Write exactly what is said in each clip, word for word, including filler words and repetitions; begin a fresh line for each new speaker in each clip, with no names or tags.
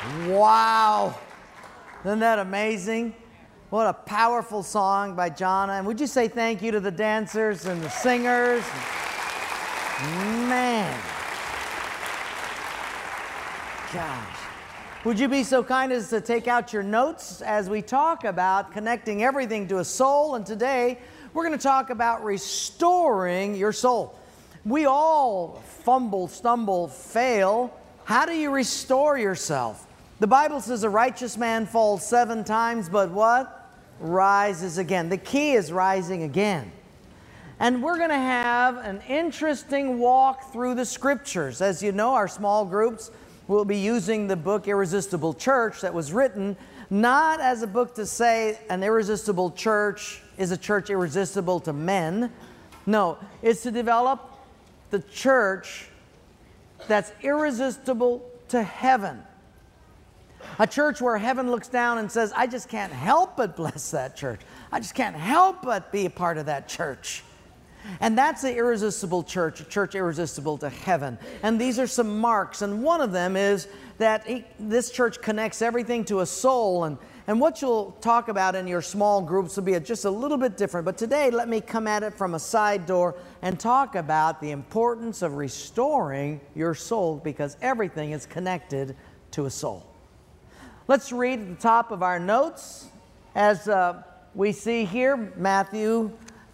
Wow. Isn't that amazing? What a powerful song by Jonna. And would you say thank you to the dancers and the singers? Man. Gosh. Would you be so kind as to take out your notes as we talk about connecting everything to a soul? And today we're going to talk about restoring your soul. We all fumble, stumble, fail. How do you restore yourself? The Bible says a righteous man falls seven times, but what? Rises again. The key is rising again. And we're going to have an interesting walk through the Scriptures. As you know, our small groups will be using the book Irresistible Church that was written not as a book to say an irresistible church is a church irresistible to men. No, it's to develop the church that's irresistible to heaven. A church where heaven looks down and says, I just can't help but bless that church. I just can't help but be a part of that church. And that's the irresistible church, a church irresistible to heaven. And these are some marks. And one of them is that he, this church connects everything to a soul. And, and what you'll talk about in your small groups will be just a little bit different. But today, let me come at it from a side door and talk about the importance of restoring your soul, because everything is connected to a soul. Let's read at the top of our notes as uh, we see here, Matthew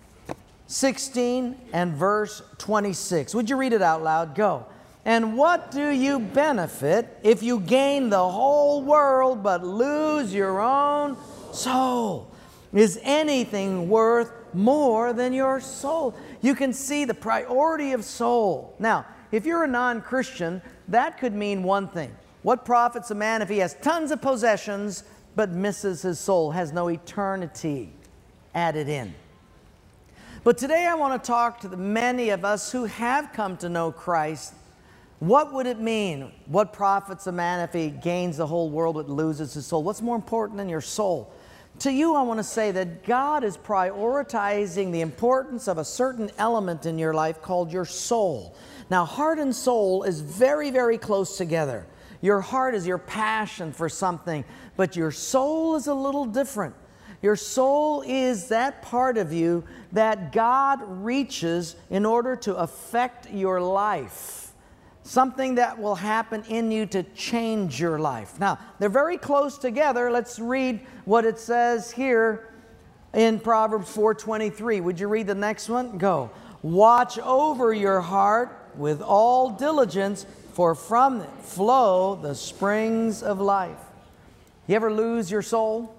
sixteen and verse twenty-six. Would you read it out loud? Go. And what do you benefit if you gain the whole world but lose your own soul? Is anything worth more than your soul? You can see the priority of soul. Now, if you're a non-Christian, that could mean one thing. What profits a man if he has tons of possessions but misses his soul, has no eternity added in? But today I want to talk to the many of us who have come to know Christ. What would it mean? What profits a man if he gains the whole world but loses his soul? What's more important than your soul? To you, I want to say that God is prioritizing the importance of a certain element in your life called your soul. Now, heart and soul is very, very close together. Your heart is your passion for something, but your soul is a little different. Your soul is that part of you that God reaches in order to affect your life. Something that will happen in you to change your life. Now, they're very close together. Let's read what it says here in Proverbs four twenty-three. Would you read the next one? Go. Watch over your heart with all diligence, for from it flow the springs of life. You ever lose your soul?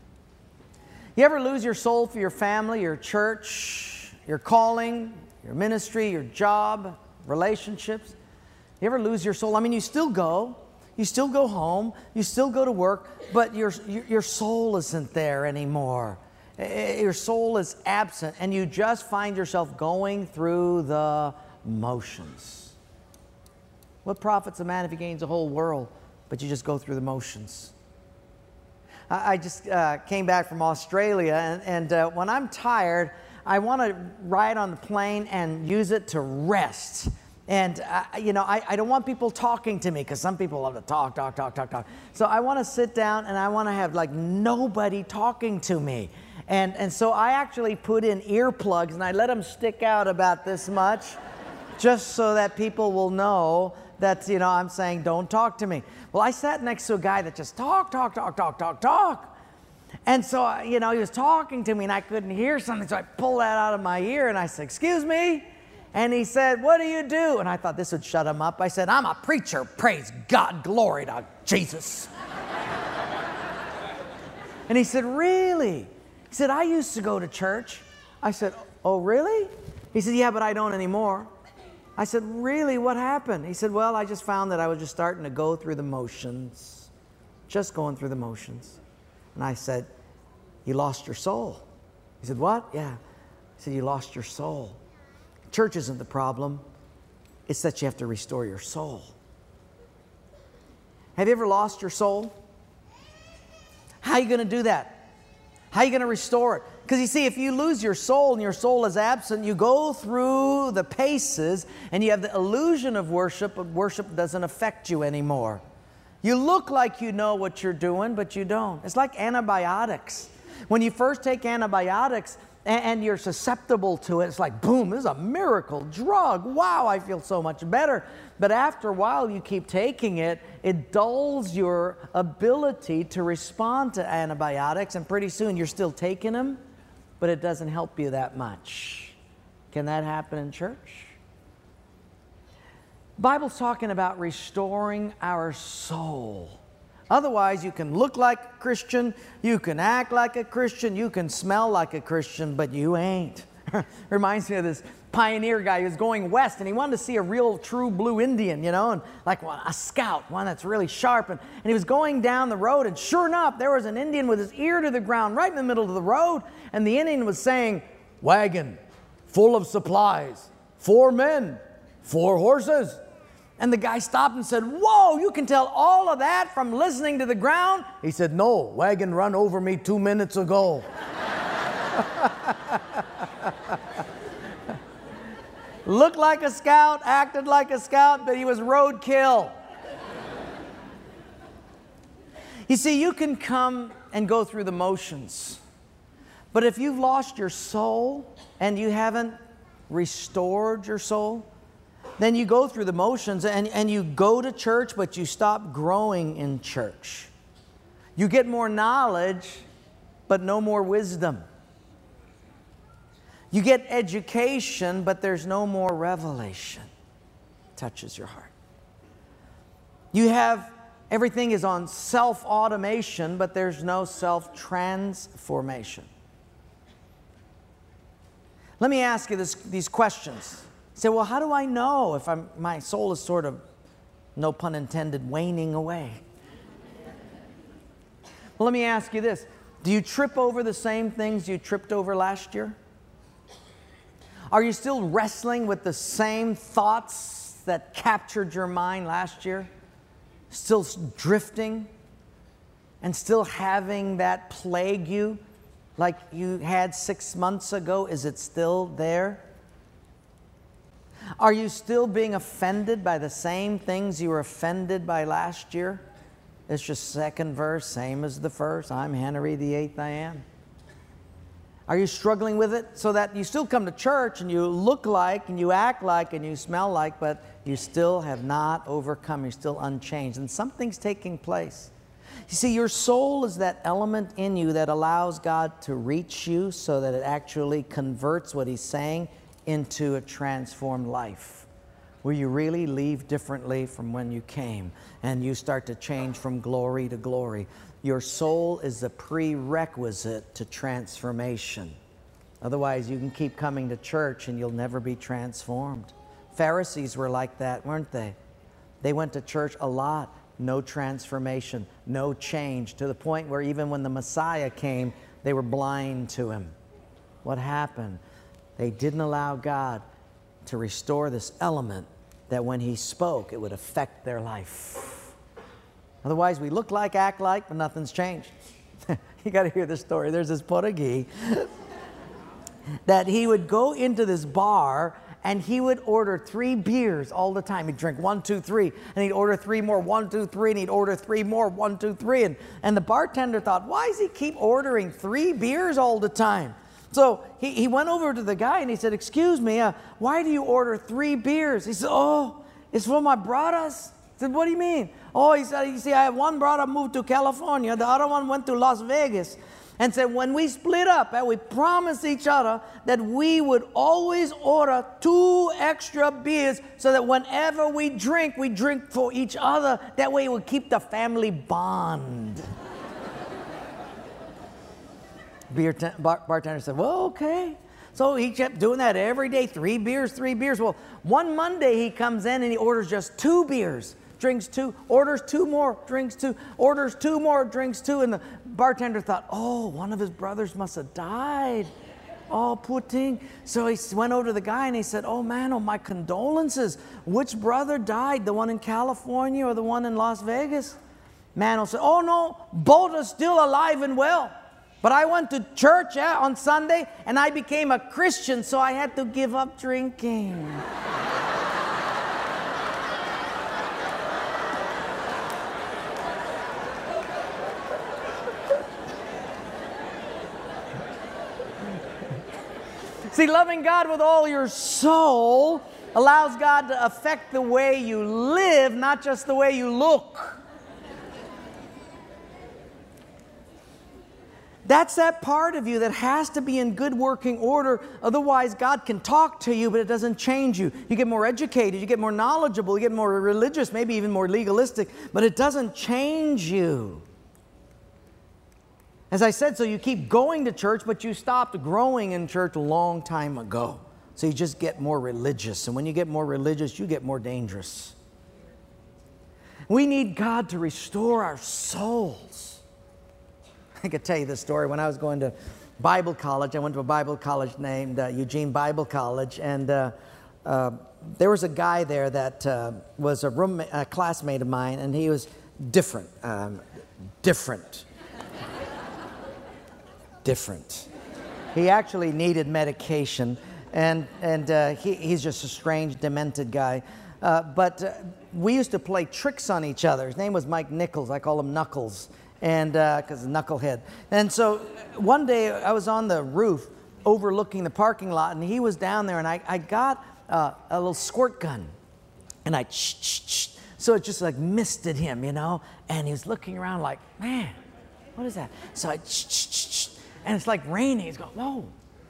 You ever lose your soul for your family, your church, your calling, your ministry, your job, relationships? You ever lose your soul? I mean, you still go. You still go home. You still go to work, but your, your soul isn't there anymore. Your soul is absent, and you just find yourself going through the motions. What profits a man if he gains the whole world, but you just go through the motions? I, I just uh, came back from Australia, and, and uh, when I'm tired, I want to ride on the plane and use it to rest. And, uh, you know, I, I don't want people talking to me, because some people love to talk, talk, talk, talk, talk. So I want to sit down, and I want to have, like, nobody talking to me. And, and so I actually put in earplugs, and I let them stick out about this much, just so that people will know that, you know, I'm saying, don't talk to me. Well, I sat next to a guy that just talk, talk, talk, talk, talk, talk. And so, you know, he was talking to me, and I couldn't hear something, so I pulled that out of my ear, and I said, excuse me? And he said, what do you do? And I thought this would shut him up. I said, I'm a preacher. Praise God. Glory to Jesus. And he said, really? He said, I used to go to church. I said, oh, really? He said, yeah, but I don't anymore. I said, really? What happened? He said, well, I just found that I was just starting to go through the motions. Just going through the motions. And I said, you lost your soul. He said, what? Yeah. He said, you lost your soul. Church isn't the problem. It's that you have to restore your soul. Have you ever lost your soul? How are you going to do that? How are you going to restore it? Because you see, if you lose your soul and your soul is absent, you go through the paces and you have the illusion of worship, but worship doesn't affect you anymore. You look like you know what you're doing, but you don't. It's like antibiotics. When you first take antibiotics and, and you're susceptible to it, it's like, boom, this is a miracle drug. Wow, I feel so much better. But after a while, you keep taking it, it dulls your ability to respond to antibiotics, and pretty soon you're still taking them, but it doesn't help you that much. Can that happen in church? The Bible's talking about restoring our soul. Otherwise, you can look like a Christian, you can act like a Christian, you can smell like a Christian, but you ain't. Reminds me of this pioneer guy who was going west, and he wanted to see a real true blue Indian, you know, and like a scout, one that's really sharp. And, and he was going down the road, and sure enough, there was an Indian with his ear to the ground right in the middle of the road, and the Indian was saying, "Wagon full of supplies, four men, four horses." And the guy stopped and said, "Whoa, you can tell all of that from listening to the ground?" He said, "No, wagon run over me two minutes ago." Looked like a scout, acted like a scout, but he was roadkill. You see, you can come and go through the motions, but if you've lost your soul and you haven't restored your soul, then you go through the motions and, and you go to church, but you stop growing in church. You get more knowledge, but no more wisdom. You get education, but there's no more revelation. Touches your heart. You have, everything is on self-automation, but there's no self-transformation. Let me ask you this, these questions. Say, well, how do I know if I'm, my soul is sort of, no pun intended, waning away? Well, let me ask you this. Do you trip over the same things you tripped over last year? Are you still wrestling with the same thoughts that captured your mind last year? Still drifting and still having that plague you like you had six months ago? Is it still there? Are you still being offended by the same things you were offended by last year? It's just second verse, same as the first. I'm Henry the Eighth, I am. Are you struggling with it so that you still come to church and you look like and you act like and you smell like, but you still have not overcome, you're still unchanged, and something's taking place. You see, your soul is that element in you that allows God to reach you so that it actually converts what He's saying into a transformed life, where you really leave differently from when you came and you start to change from glory to glory. Your soul is a prerequisite to transformation. Otherwise, you can keep coming to church and you'll never be transformed. Pharisees were like that, weren't they? They went to church a lot, no transformation, no change, to the point where even when the Messiah came, they were blind to Him. What happened? They didn't allow God to restore this element that when He spoke, it would affect their life. Otherwise, we look like, act like, but nothing's changed. You got to hear this story. There's this Portuguese that he would go into this bar and he would order three beers all the time. He'd drink one, two, three, and he'd order three more, one, two, three, and he'd order three more, one, two, three. And, and the bartender thought, why does he keep ordering three beers all the time? So he, he went over to the guy and he said, excuse me, uh, why do you order three beers? He said, oh, it's for my brothers. I said, what do you mean? Oh, he said, you see, I have one brother moved to California, the other one went to Las Vegas. And said, when we split up, and we promised each other that we would always order two extra beers so that whenever we drink, we drink for each other. That way it would keep the family bond. Beer t- bar- bartender said, well, okay. So he kept doing that every day, three beers, three beers. Well, one Monday he comes in and he orders just two beers. Drinks two, orders two more, drinks two, orders two more, drinks two. And the bartender thought, oh, one of his brothers must have died. Oh, poor thing. So he went over to the guy and he said, oh man, oh, my condolences. Which brother died, the one in California or the one in Las Vegas? Man said, oh no, both are still alive and well. But I went to church yeah, on Sunday and I became a Christian, so I had to give up drinking. See, loving God with all your soul allows God to affect the way you live, not just the way you look. That's that part of you that has to be in good working order. Otherwise, God can talk to you, but it doesn't change you. You get more educated, you get more knowledgeable, you get more religious, maybe even more legalistic, but it doesn't change you. As I said, so you keep going to church, but you stopped growing in church a long time ago. So you just get more religious. And when you get more religious, you get more dangerous. We need God to restore our souls. I could tell you this story. When I was going to Bible college, I went to a Bible college named uh, Eugene Bible College, and uh, uh, there was a guy there that uh, was a, room, a classmate of mine, and he was different, um, different, different. He actually needed medication, and, and uh, he, he's just a strange, demented guy. Uh, but uh, we used to play tricks on each other. His name was Mike Nichols. I call him Knuckles. And because uh, knucklehead. And so one day I was on the roof overlooking the parking lot, and he was down there, and I, I got uh, a little squirt gun, and I sh sh sh so it just like misted him, you know, and he was looking around like, man, what is that? So I sh sh sh sh and it's like raining. He's going, whoa.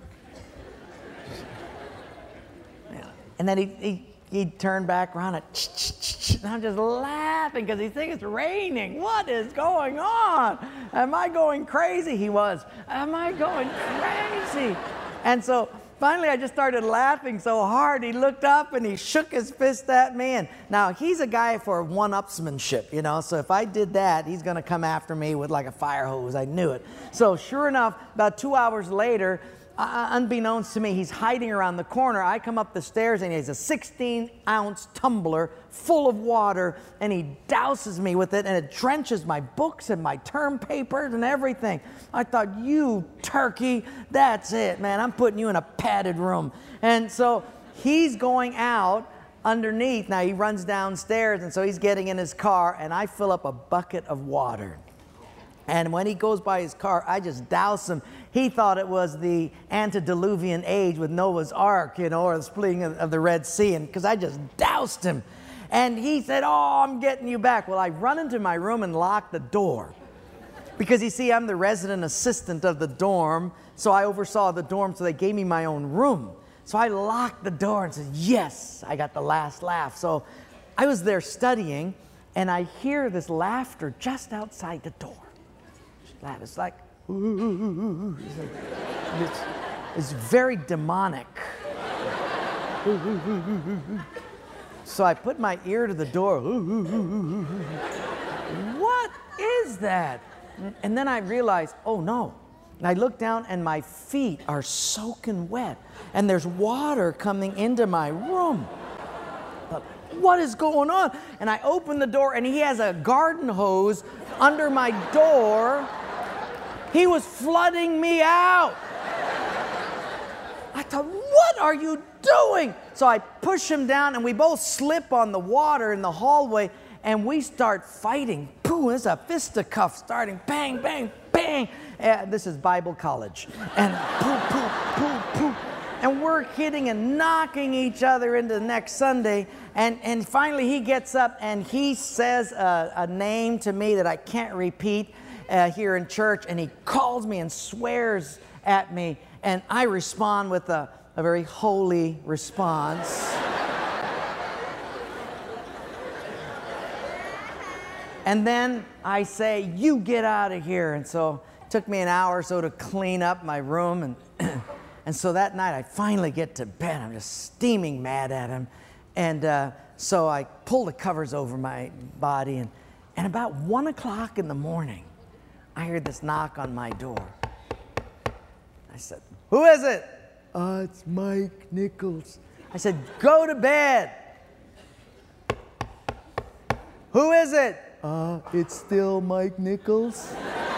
Yeah. And then he, he He turned back around and, ch -ch -ch -ch, and I'm just laughing because he thinks it's raining. What is going on? Am I going crazy? He was. Am I going crazy? And so finally I just started laughing so hard. He looked up and he shook his fist at me. And now he's a guy for one-upsmanship, you know. So if I did that, he's going to come after me with like a fire hose. I knew it. So sure enough, about two hours later, Uh, unbeknownst to me, he's hiding around the corner. I come up the stairs, and he has a sixteen ounce tumbler full of water, and he douses me with it, and it drenches my books and my term papers and everything. I thought, you turkey, that's it, man. I'm putting you in a padded room. And so he's going out underneath. Now, he runs downstairs, and so he's getting in his car, and I fill up a bucket of water. And when he goes by his car, I just douse him. He thought it was the antediluvian age with Noah's Ark, you know, or the splitting of, of the Red Sea, and because I just doused him. And he said, oh, I'm getting you back. Well, I run into my room and lock the door. Because, you see, I'm the resident assistant of the dorm, so I oversaw the dorm, so they gave me my own room. So I locked the door and said, yes, I got the last laugh. So I was there studying, and I hear this laughter just outside the door. It's like, ooh, it's, like it's, it's very demonic. So I put my ear to the door. What is that? And then I realized, oh no. And I look down and my feet are soaking wet. And there's water coming into my room. But what is going on? And I open the door and he has a garden hose under my door. He was flooding me out. I thought, what are you doing? So I push him down, and we both slip on the water in the hallway, and we start fighting. Pooh, there's a fisticuff starting. Bang, bang, bang. Uh, this is Bible college. And pooh, pooh, pooh, pooh. And we're hitting and knocking each other into the next Sunday. And, and finally he gets up, and he says a, a name to me that I can't repeat. Uh, here in church, and he calls me and swears at me, and I respond with a, a very holy response. And then I say, you get out of here. And so it took me an hour or so to clean up my room, and and so that night I finally get to bed. I'm just steaming mad at him, and uh, so I pull the covers over my body, and, and about one o'clock in the morning, I heard this knock on my door. I said, who is it? Uh, it's Mike Nichols. I said, go to bed. Who is it? Uh, it's still Mike Nichols.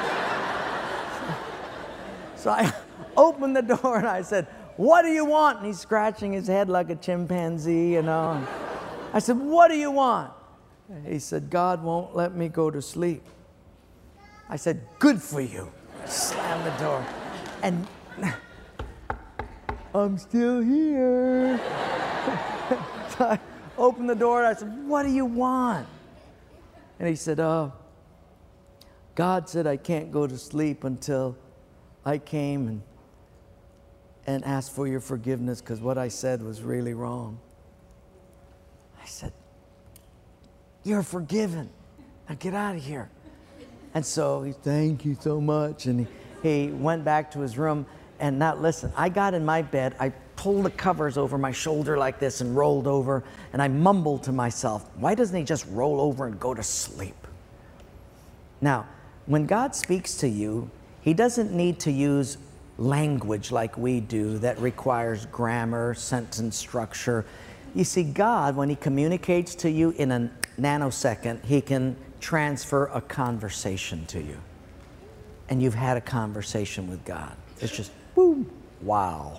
So I opened the door and I said, what do you want? And he's scratching his head like a chimpanzee, you know. I said, what do you want? He said, God won't let me go to sleep. I said, good for you. I slammed the door. And I'm still here. So I opened the door and I said, what do you want? And he said, uh, God said I can't go to sleep until I came and, and asked for your forgiveness because what I said was really wrong. I said, you're forgiven. Now get out of here. And so he, thank you so much. And he, he went back to his room. And now listen, I got in my bed, I pulled the covers over my shoulder like this and rolled over. And I mumbled to myself, why doesn't he just roll over and go to sleep? Now, when God speaks to you, he doesn't need to use language like we do that requires grammar, sentence structure. You see, God, when he communicates to you in a nanosecond, he can transfer a conversation to you. And you've had a conversation with God. It's just, boom, wow.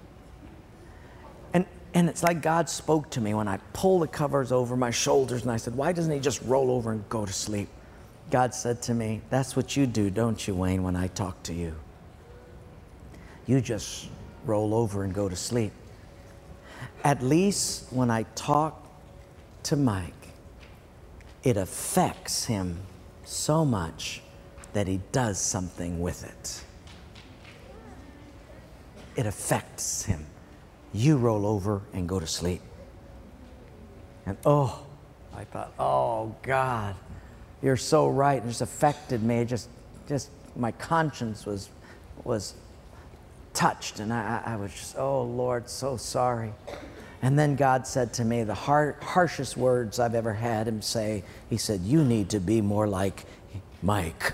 And, and it's like God spoke to me when I pulled the covers over my shoulders and I said, why doesn't he just roll over and go to sleep? God said to me, that's what you do, don't you, Wayne, when I talk to you? You just roll over and go to sleep. At least when I talk to Mike, it affects him so much that he does something with it. It affects him. You roll over and go to sleep. And oh, I thought, oh God, you're so right. It just affected me. It just, just my conscience was, was touched, and I, I was just, oh Lord, so sorry. And then God said to me the har- harshest words I've ever had him say. He said, you need to be more like Mike.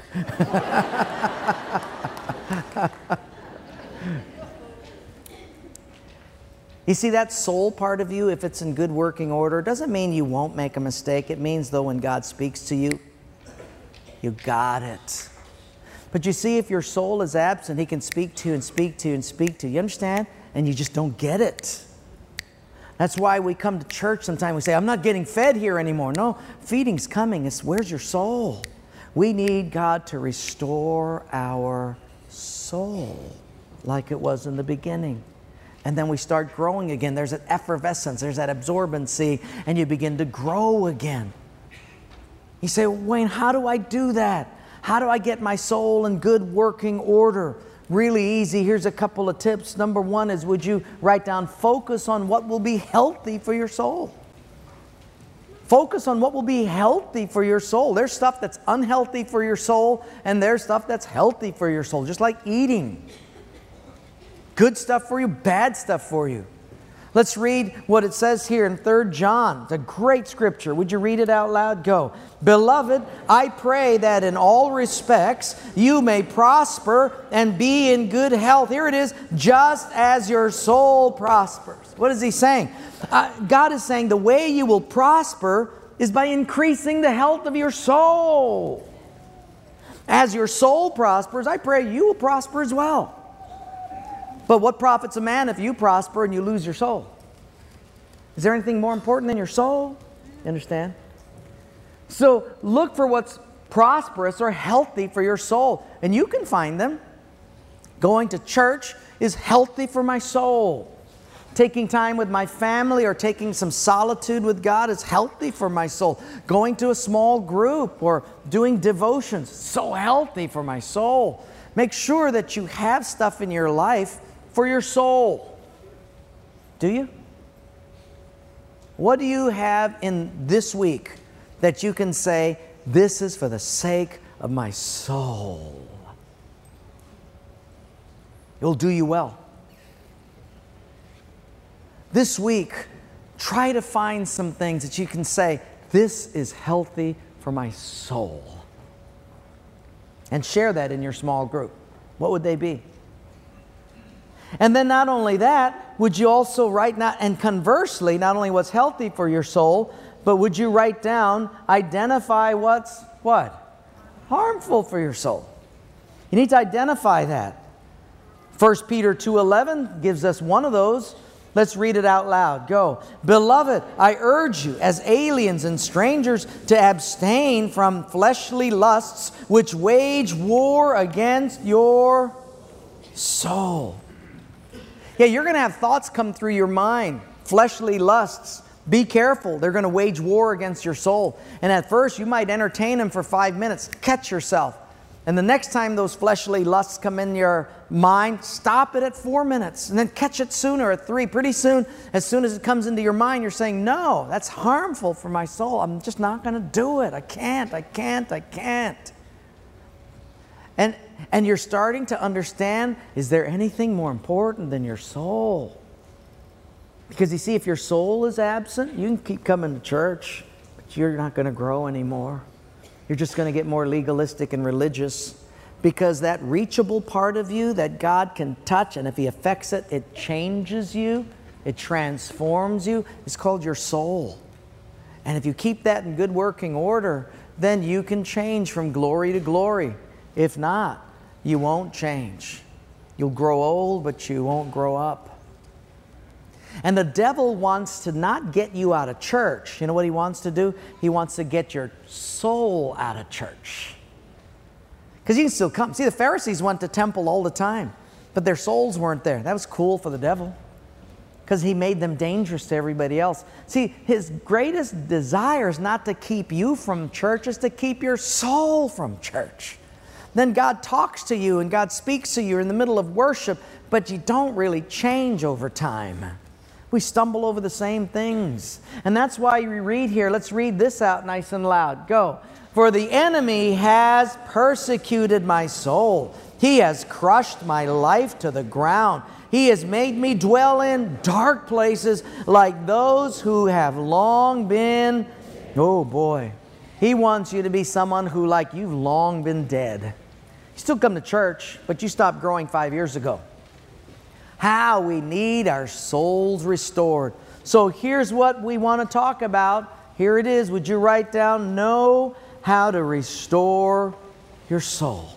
You see, that soul part of you, if it's in good working order, doesn't mean you won't make a mistake. It means, though, when God speaks to you, you got it. But you see, if your soul is absent, he can speak to you and speak to you and speak to you. You understand? And you just don't get it. That's why we come to church sometimes. We say, I'm not getting fed here anymore. No, feeding's coming. It's where's your soul? We need God to restore our soul like it was in the beginning. And then we start growing again. There's an effervescence. There's that absorbency. And you begin to grow again. You say, Wayne, how do I do that? How do I get my soul in good working order? Really easy. Here's a couple of tips. Number one is, would you write down, focus on what will be healthy for your soul. Focus on what will be healthy for your soul. There's stuff that's unhealthy for your soul, and there's stuff that's healthy for your soul, just like eating. Good stuff for you, bad stuff for you. Let's read what it says here in Third John. It's a great scripture. Would you read it out loud? Go. Beloved, I pray that in all respects you may prosper and be in good health. Here it is, just as your soul prospers. What is he saying? Uh, God is saying the way you will prosper is by increasing the health of your soul. As your soul prospers, I pray you will prosper as well. But what profits a man if you prosper and you lose your soul? Is there anything more important than your soul? You understand? So look for what's prosperous or healthy for your soul. And you can find them. Going to church is healthy for my soul. Taking time with my family or taking some solitude with God is healthy for my soul. Going to a small group or doing devotions, so healthy for my soul. Make sure that you have stuff in your life for your soul. Do you? What do you have in this week that you can say, this is for the sake of my soul? It'll do you well. This week, try to find some things that you can say, this is healthy for my soul. And share that in your small group. What would they be? And then not only that, would you also write, not, and conversely, not only what's healthy for your soul, but would you write down, identify what's, what? Harmful for your soul. You need to identify that. First Peter two eleven gives us one of those. Let's read it out loud. Go. Beloved, I urge you as aliens and strangers to abstain from fleshly lusts which wage war against your soul. Yeah, you're going to have thoughts come through your mind, fleshly lusts. Be careful. They're going to wage war against your soul. And at first, you might entertain them for five minutes. Catch yourself. And the next time those fleshly lusts come in your mind, stop it at four minutes. And then catch it sooner at three. Pretty soon, as soon as it comes into your mind, you're saying, no, that's harmful for my soul. I'm just not going to do it. I can't, I can't, I can't. And, and you're starting to understand, is there anything more important than your soul? Because you see, if your soul is absent, you can keep coming to church, but you're not going to grow anymore. You're just going to get more legalistic and religious, because that reachable part of you that God can touch, and if He affects it, it changes you, it transforms you. It's called your soul. And if you keep that in good working order, then you can change from glory to glory. If not, you won't change. You'll grow old, but you won't grow up. And the devil wants to not get you out of church. You know what he wants to do? He wants to get your soul out of church. Because you can still come. See, the Pharisees went to temple all the time, but their souls weren't there. That was cool for the devil, because he made them dangerous to everybody else. See, his greatest desire is not to keep you from church, it's to keep your soul from church. Then God talks to you and God speaks to you in the middle of worship, but you don't really change over time. We stumble over the same things. And that's why we read here. Let's read this out nice and loud. Go. For the enemy has persecuted my soul. He has crushed my life to the ground. He has made me dwell in dark places like those who have long been. Oh boy. He wants you to be someone who, like, you've long been dead. You still come to church, but you stopped growing five years ago. How we need our souls restored. So here's what we want to talk about. Here it is. Would you write down, know how to restore your soul.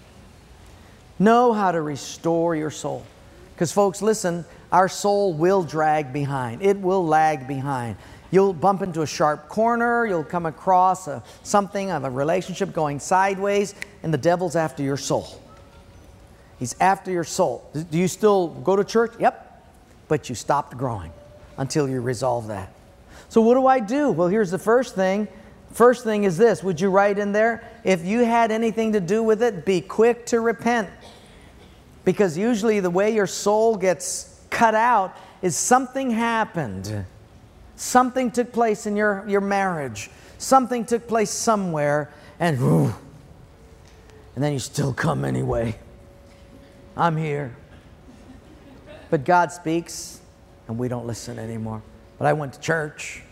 Know how to restore your soul. Because folks, listen, our soul will drag behind. It will lag behind. You'll bump into a sharp corner. You'll come across a, something of a relationship going sideways, and the devil's after your soul. He's after your soul. Do you still go to church? Yep. But you stopped growing until you resolve that. So what do I do? Well, here's the first thing. First thing is this. Would you write in there? If you had anything to do with it, be quick to repent. Because usually the way your soul gets cut out is something happened. Something took place in your, your marriage. Something took place somewhere, and whew, and then you still come anyway. I'm here. But God speaks, and we don't listen anymore. But I went to church.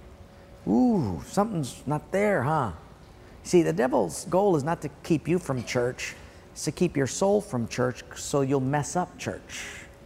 Ooh, something's not there, huh? See, the devil's goal is not to keep you from church. It's to keep your soul from church, so you'll mess up church.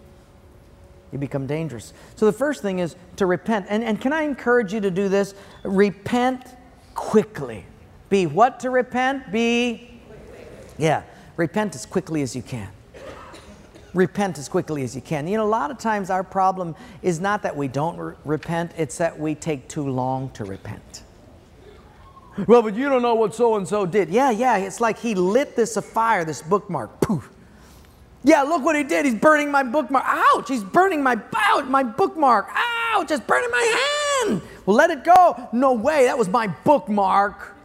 You become dangerous. So the first thing is to repent. And, and can I encourage you to do this? Repent quickly. Be what to repent? Be, yeah, repent as quickly as you can. Repent as quickly as you can. You know, a lot of times our problem is not that we don't re- repent, it's that we take too long to repent. Well, but you don't know what so-and-so did. Yeah, yeah, it's like he lit this afire, this bookmark. Poof. Yeah, look what he did. He's burning my bookmark. Ouch, he's burning my, ouch, my bookmark. Ouch, it's burning my hand. Well, let it go. No way, that was my bookmark.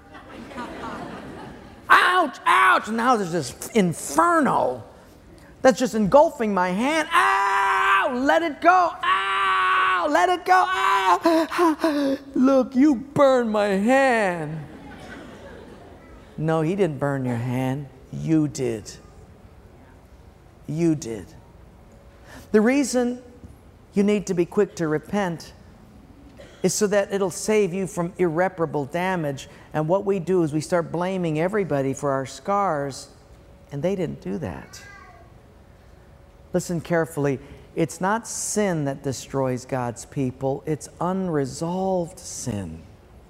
Ouch, ouch. Now there's this inferno that's just engulfing my hand. Ow! Let it go. Ow! Let it go. Ow! Look, you burned my hand. No, he didn't burn your hand. You did. You did. The reason you need to be quick to repent is so that it'll save you from irreparable damage. And what we do is we start blaming everybody for our scars, and they didn't do that. Listen carefully. It's not sin that destroys God's people. It's unresolved sin.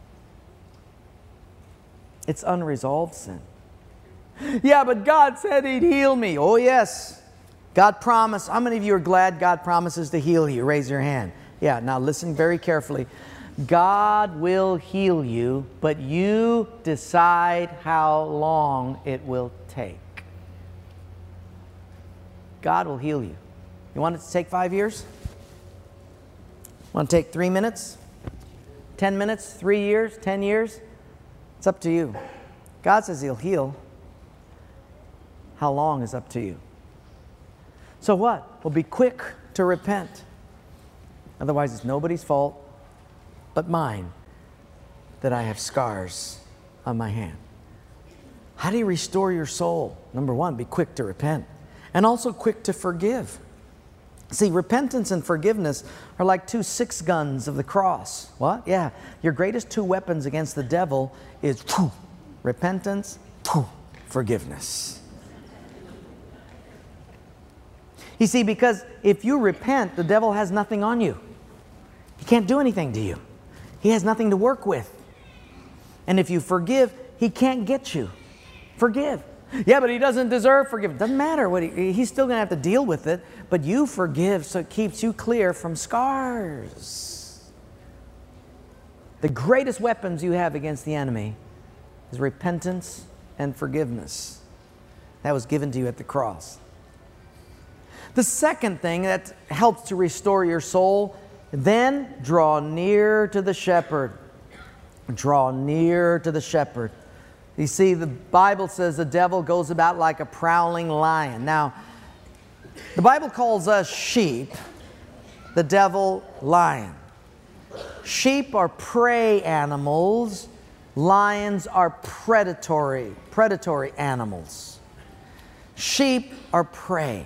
It's unresolved sin. Yeah, but God said He'd heal me. Oh, yes. God promised. How many of you are glad God promises to heal you? Raise your hand. Yeah, now listen very carefully. God will heal you, but you decide how long it will take. God will heal you. You want it to take five years? Want to take three minutes? Ten minutes? Three years? Ten years? It's up to you. God says He'll heal. How long is up to you. So what? Well, be quick to repent. Otherwise, it's nobody's fault but mine that I have scars on my hand. How do you restore your soul? Number one, be quick to repent. And also quick to forgive. See, repentance and forgiveness are like two six guns of the cross. What? Yeah. Your greatest two weapons against the devil is whew, repentance, whew, forgiveness. You see, because if you repent, the devil has nothing on you. He can't do anything to you. He has nothing to work with. And if you forgive, he can't get you. Forgive. Yeah, but he doesn't deserve forgiveness. Doesn't matter. What he, he's still going to have to deal with it. But you forgive so it keeps you clear from scars. The greatest weapons you have against the enemy is repentance and forgiveness. That was given to you at the cross. The second thing that helps to restore your soul, then draw near to the shepherd. Draw near to the shepherd. You see, the Bible says the devil goes about like a prowling lion. Now, the Bible calls us sheep, the devil lion. Sheep are prey animals. Lions are predatory, predatory animals. Sheep are prey.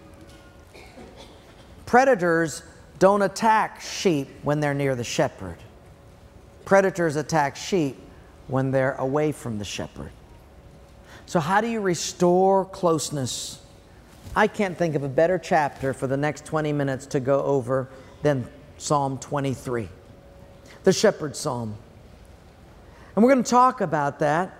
Predators don't attack sheep when they're near the shepherd. Predators attack sheep when they're away from the shepherd. So how do you restore closeness? I can't think of a better chapter for the next twenty minutes to go over than Psalm twenty-three, the shepherd's psalm. And we're going to talk about that.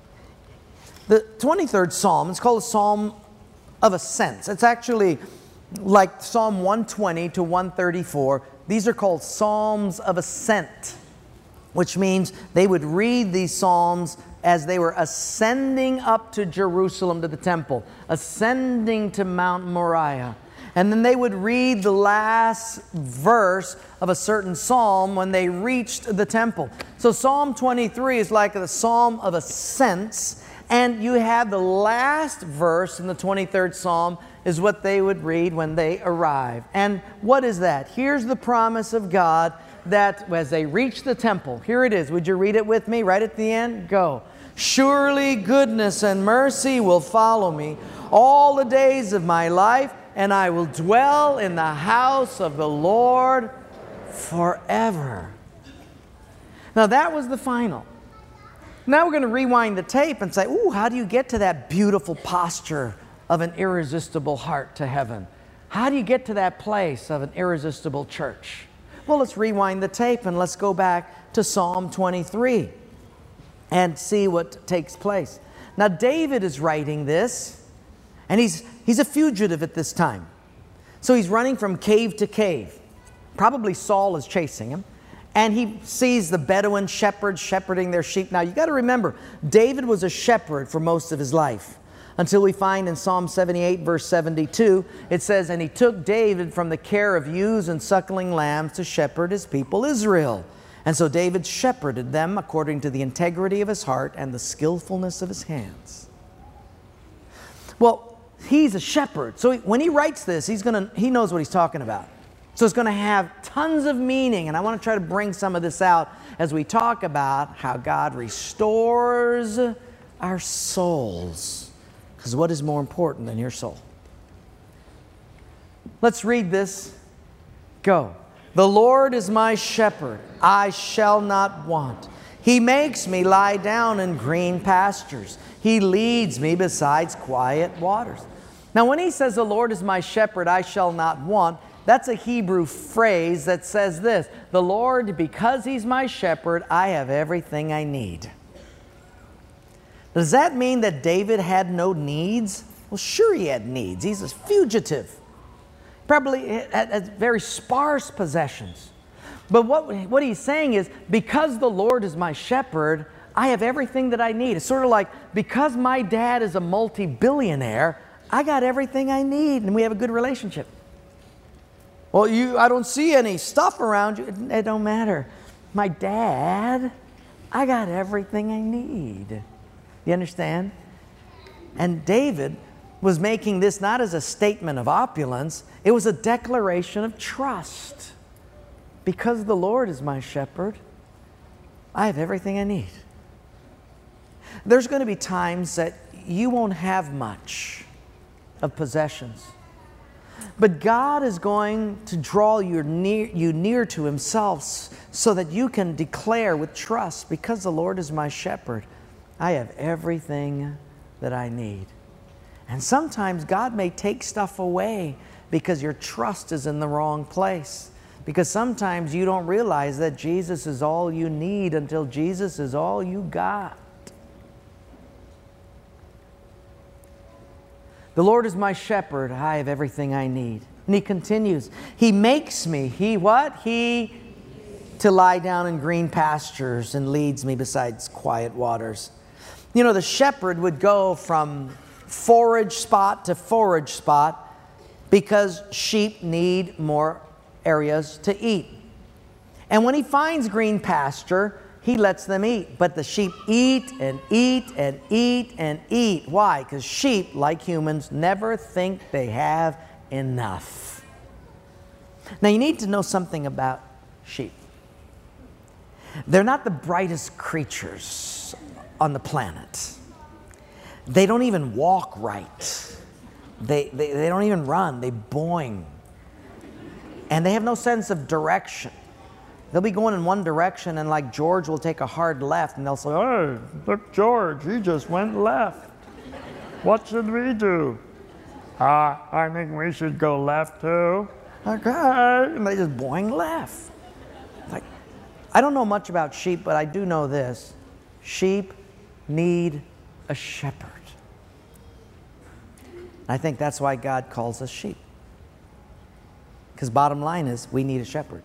The twenty-third psalm, it's called a psalm of ascents. It's actually like Psalm one twenty to one thirty-four. These are called psalms of ascent, which means they would read these psalms as they were ascending up to Jerusalem to the temple, ascending to Mount Moriah. And then they would read the last verse of a certain psalm when they reached the temple. So Psalm twenty-three is like the psalm of ascents, and you have the last verse in the twenty-third psalm is what they would read when they arrive. And what is that? Here's the promise of God that as they reach the temple, here it is. Would you read it with me right at the end? Go. Surely goodness and mercy will follow me all the days of my life, and I will dwell in the house of the Lord forever. Now that was the final. Now we're going to rewind the tape and say, ooh, how do you get to that beautiful posture of an irresistible heart to heaven? How do you get to that place of an irresistible church? Well, let's rewind the tape and let's go back to Psalm twenty-three and see what takes place. Now, David is writing this, and he's, he's a fugitive at this time. So he's running from cave to cave. Probably Saul is chasing him. And he sees the Bedouin shepherds shepherding their sheep. Now, you got to remember, David was a shepherd for most of his life. Until we find in Psalm seventy-eight, verse seventy-two, it says, and he took David from the care of ewes and suckling lambs to shepherd his people Israel. And so David shepherded them according to the integrity of his heart and the skillfulness of his hands. Well, he's a shepherd. So when he writes this, he's gonna, he knows what he's talking about. So it's going to have tons of meaning. And I want to try to bring some of this out as we talk about how God restores our souls. Because what is more important than your soul? Let's read this. Go. The Lord is my shepherd. I shall not want. He makes me lie down in green pastures. He leads me beside quiet waters. Now, when he says, the Lord is my shepherd, I shall not want, that's a Hebrew phrase that says this. The Lord, because He's my shepherd, I have everything I need. Does that mean that David had no needs? Well, sure he had needs. He's a fugitive. Probably had very sparse possessions. But what, what he's saying is, because the Lord is my shepherd, I have everything that I need. It's sort of like, because my dad is a multi-billionaire, I got everything I need, and we have a good relationship. Well, you, I don't see any stuff around you. It, it don't matter. My dad, I got everything I need. You understand? And David was making this not as a statement of opulence, it was a declaration of trust. Because the Lord is my shepherd, I have everything I need. There's going to be times that you won't have much of possessions. But God is going to draw you near, you near to Himself so that you can declare with trust, because the Lord is my shepherd, I have everything that I need. And sometimes God may take stuff away because your trust is in the wrong place. Because sometimes you don't realize that Jesus is all you need until Jesus is all you got. The Lord is my shepherd, I have everything I need. And He continues, He makes me, He what? He to lie down in green pastures and leads me beside quiet waters. You know, the shepherd would go from forage spot to forage spot because sheep need more areas to eat. And when he finds green pasture, he lets them eat. But the sheep eat and eat and eat and eat. Why? Because sheep, like humans, never think they have enough. Now you need to know something about sheep. They're not the brightest creatures on the planet. They don't even walk right. They, they, they don't even run. They boing. And they have no sense of direction. They'll be going in one direction, and like George will take a hard left, and they'll say, "Hey, look, George, he just went left. What should we do?" Ah, uh, I think we should go left too. Okay. And they just boing left. Like, I don't know much about sheep, but I do know this. Sheep need a shepherd. I think that's why God calls us sheep. Because bottom line is, we need a shepherd.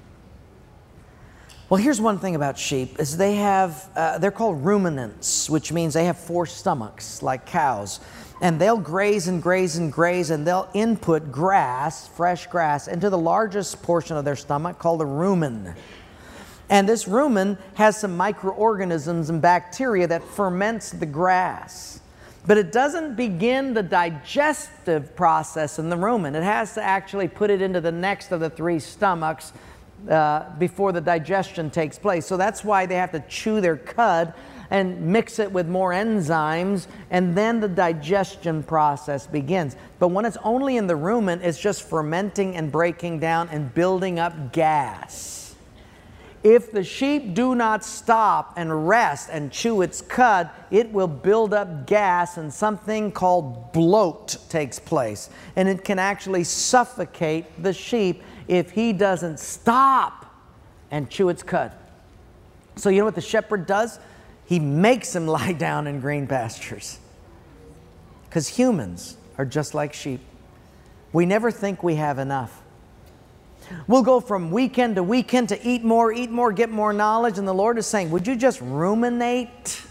Well, here's one thing about sheep, is they have, uh, they're called ruminants, which means they have four stomachs, like cows. And they'll graze and graze and graze, and they'll input grass, fresh grass, into the largest portion of their stomach, called a rumen. And this rumen has some microorganisms and bacteria that ferments the grass. But it doesn't begin the digestive process in the rumen. It has to actually put it into the next of the three stomachs uh, before the digestion takes place. So that's why they have to chew their cud and mix it with more enzymes, and then the digestion process begins. But when it's only in the rumen, it's just fermenting and breaking down and building up gas. If the sheep do not stop and rest and chew its cud, it will build up gas, and something called bloat takes place. And it can actually suffocate the sheep if he doesn't stop and chew its cud. So you know what the shepherd does? He makes him lie down in green pastures. Because humans are just like sheep. We never think we have enough. We'll go from weekend to weekend to eat more, eat more, get more knowledge. And the Lord is saying, would you just ruminate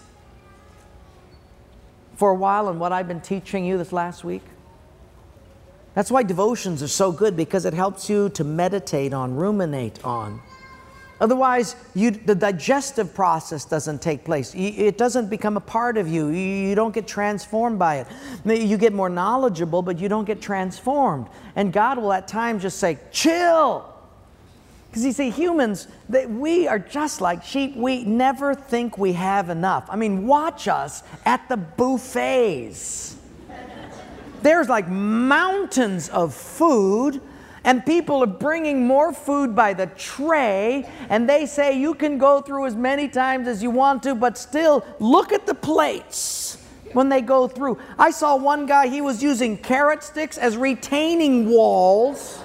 for a while on what I've been teaching you this last week? That's why devotions are so good, because it helps you to meditate on, ruminate on. Otherwise, you, the digestive process doesn't take place. It doesn't become a part of you. You don't get transformed by it. You get more knowledgeable, but you don't get transformed. And God will at times just say, chill. Because you see, humans, they, we are just like sheep. We never think we have enough. I mean, watch us at the buffets. There's like mountains of food, and people are bringing more food by the tray, and they say you can go through as many times as you want to, but still look at the plates when they go through. I saw one guy, he was using carrot sticks as retaining walls,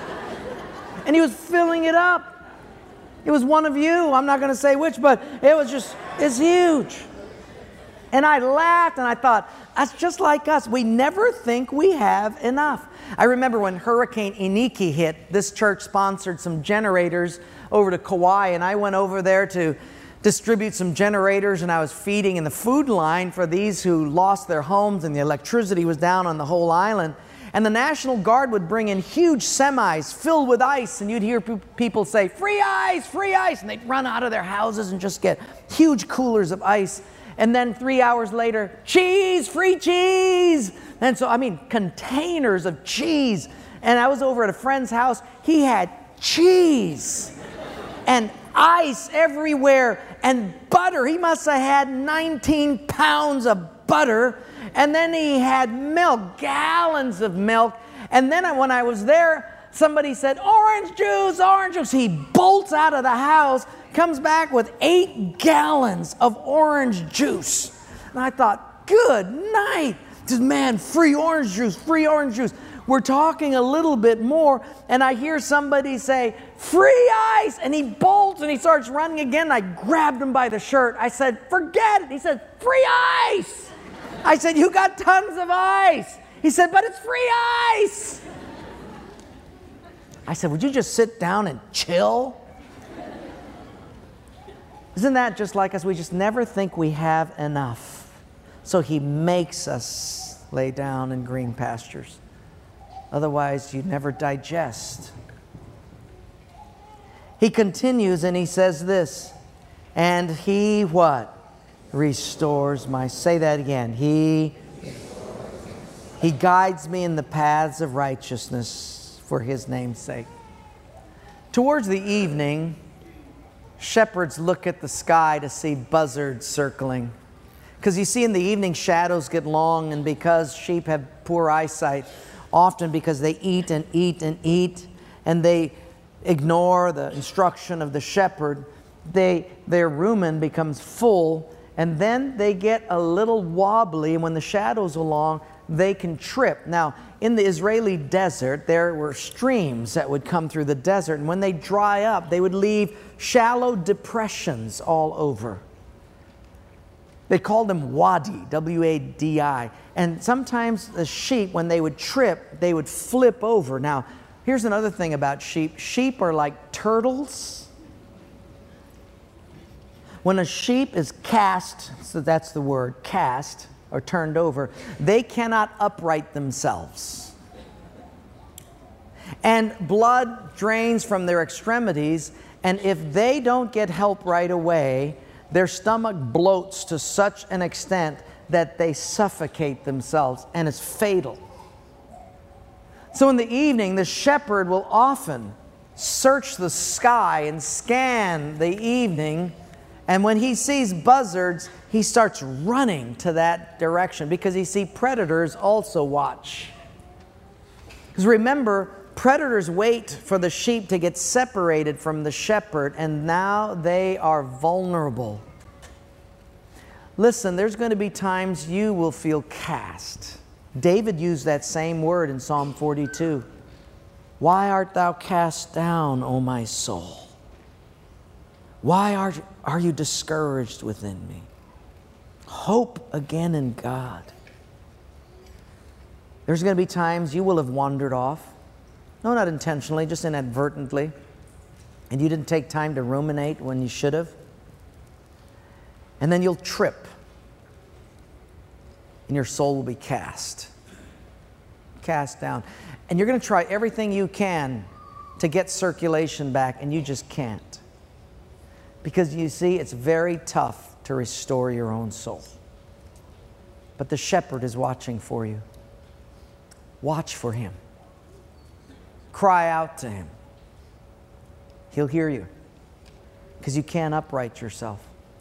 and he was filling it up. It was one of you, I'm not going to say which, but it was just, it's huge. And I laughed and I thought, that's just like us. We never think we have enough. I remember when Hurricane Iniki hit, this church sponsored some generators over to Kauai, and I went over there to distribute some generators, and I was feeding in the food line for these who lost their homes, and the electricity was down on the whole island. And the National Guard would bring in huge semis filled with ice, and you'd hear pe- people say, free ice, free ice, and they'd run out of their houses and just get huge coolers of ice. And then three hours later, cheese, free cheese. And so, I mean, containers of cheese. And I was over at a friend's house. He had cheese and ice everywhere and butter. He must have had nineteen pounds of butter. And then he had milk, gallons of milk. And then when I was there, somebody said, orange juice, orange juice. He bolts out of the house, comes back with eight gallons of orange juice. And I thought, good night. This man, free orange juice, free orange juice. We're talking a little bit more, and I hear somebody say, free ice, and he bolts and he starts running again. I grabbed him by the shirt. I said, forget it. He said, free ice. I said, you got tons of ice. He said, but it's free ice. I said, would you just sit down and chill? Isn't that just like us? We just never think we have enough. So he makes us lay down in green pastures. Otherwise, you never digest. He continues and he says this, and he what? Restores my, say that again. He, he guides me in the paths of righteousness for his name's sake. Towards the evening, shepherds look at the sky to see buzzards circling. Because you see in the evening shadows get long, and because sheep have poor eyesight, often because they eat and eat and eat, and they ignore the instruction of the shepherd, they, their rumen becomes full, and then they get a little wobbly, and when the shadows are long, they can trip. Now, in the Israeli desert, there were streams that would come through the desert, and when they dry up, they would leave shallow depressions all over. They called them wadi, W A D I. And sometimes the sheep, when they would trip, they would flip over. Now, here's another thing about sheep. Sheep are like turtles. When a sheep is cast, so that's the word, cast, or turned over, they cannot upright themselves. And blood drains from their extremities, and if they don't get help right away, their stomach bloats to such an extent that they suffocate themselves, and it's fatal. So in the evening, the shepherd will often search the sky and scan the evening, and when he sees buzzards, he starts running to that direction because he sees predators also watch. Because remember, predators wait for the sheep to get separated from the shepherd, and now they are vulnerable. Listen, there's going to be times you will feel cast. David used that same word in Psalm forty-two. Why art thou cast down, O my soul? Why are, are you discouraged within me? Hope again in God. There's going to be times you will have wandered off. No, not intentionally, just inadvertently. And you didn't take time to ruminate when you should have. And then you'll trip. And your soul will be cast. Cast down. And you're going to try everything you can to get circulation back, and you just can't. Because you see, it's very tough to restore your own soul. But the shepherd is watching for you. Watch for him. Cry out to him. He'll hear you. Because you can't upright yourself.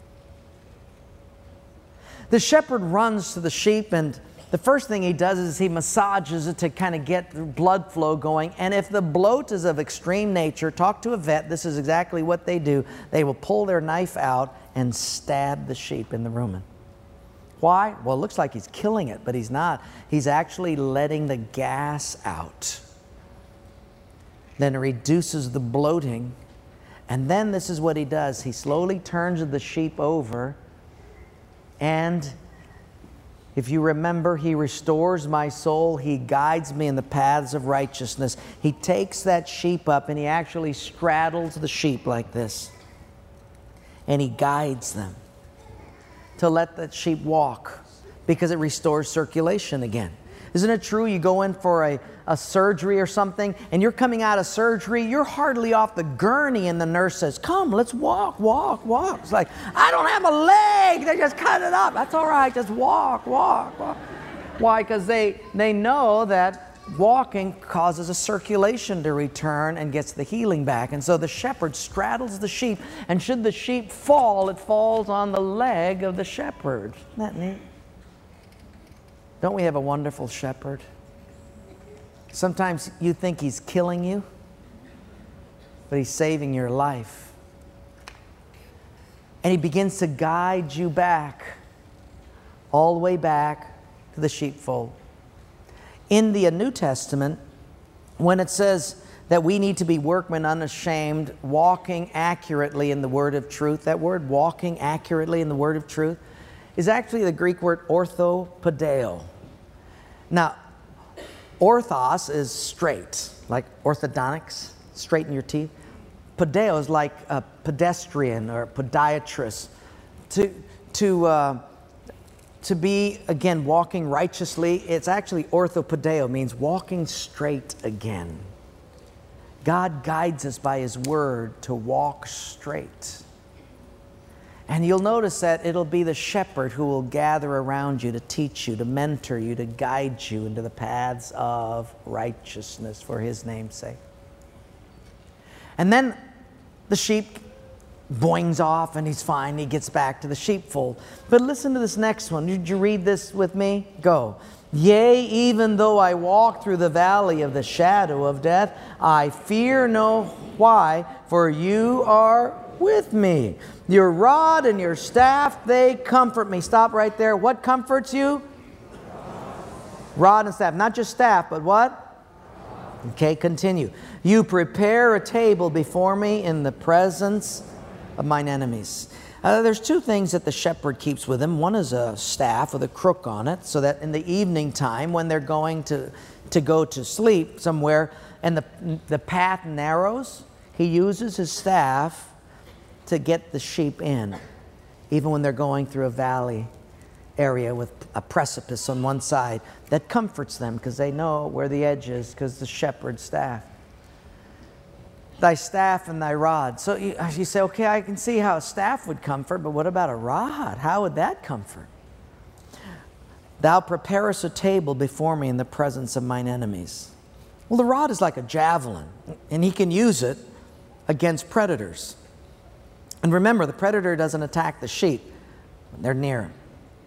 The shepherd runs to the sheep, and the first thing he does is he massages it to kind of get the blood flow going. And if the bloat is of extreme nature, talk to a vet. This is exactly what they do. They will pull their knife out and stab the sheep in the rumen. Why? Well, it looks like he's killing it, but he's not. He's actually letting the gas out. Then it reduces the bloating. And then this is what he does. He slowly turns the sheep over, and if you remember, he restores my soul. He guides me in the paths of righteousness. He takes that sheep up and he actually straddles the sheep like this. And he guides them to let that sheep walk, because it restores circulation again. Isn't it true you go in for a, a surgery or something, and you're coming out of surgery, you're hardly off the gurney, and the nurse says, come, let's walk, walk, walk. It's like, I don't have a leg. They just cut it up. That's all right. Just walk, walk, walk. Why? Because they, they know that walking causes a circulation to return and gets the healing back. And so the shepherd straddles the sheep, and should the sheep fall, it falls on the leg of the shepherd. Isn't that neat? Don't we have a wonderful shepherd? Sometimes you think he's killing you, but he's saving your life. And he begins to guide you back, all the way back to the sheepfold. In the New Testament, when it says that we need to be workmen unashamed, walking accurately in the word of truth, that word walking accurately in the word of truth is actually the Greek word orthopodeo. Now, orthos is straight, like orthodontics, straighten your teeth. Podeo is like a pedestrian or a podiatrist. To, to, uh, to be, again, walking righteously, it's actually orthopodeo, means walking straight again. God guides us by His Word to walk straight. And you'll notice that it'll be the shepherd who will gather around you to teach you, to mentor you, to guide you into the paths of righteousness for His name's sake. And then the sheep boings off and he's fine. He gets back to the sheepfold. But listen to this next one. Did you read this with me? Go. Yea, even though I walk through the valley of the shadow of death, I fear no. Why? For you are with me. Your rod and your staff, they comfort me. Stop right there. What comforts you? Rod and staff. Not just staff, but what? Okay, continue. You prepare a table before me in the presence of mine enemies. Uh, there's two things that the shepherd keeps with him. One is a staff with a crook on it, so that in the evening time when they're going to, to go to sleep somewhere and the, the path narrows, he uses his staff to get the sheep in, even when they're going through a valley area with a precipice on one side. That comforts them because they know where the edge is, because the shepherd's staff. Thy staff and thy rod. So you, you say, okay, I can see how a staff would comfort, but what about a rod? How would that comfort? Thou preparest a table before me in the presence of mine enemies. Well, the rod is like a javelin, and he can use it against predators. And remember, the predator doesn't attack the sheep when they're near him.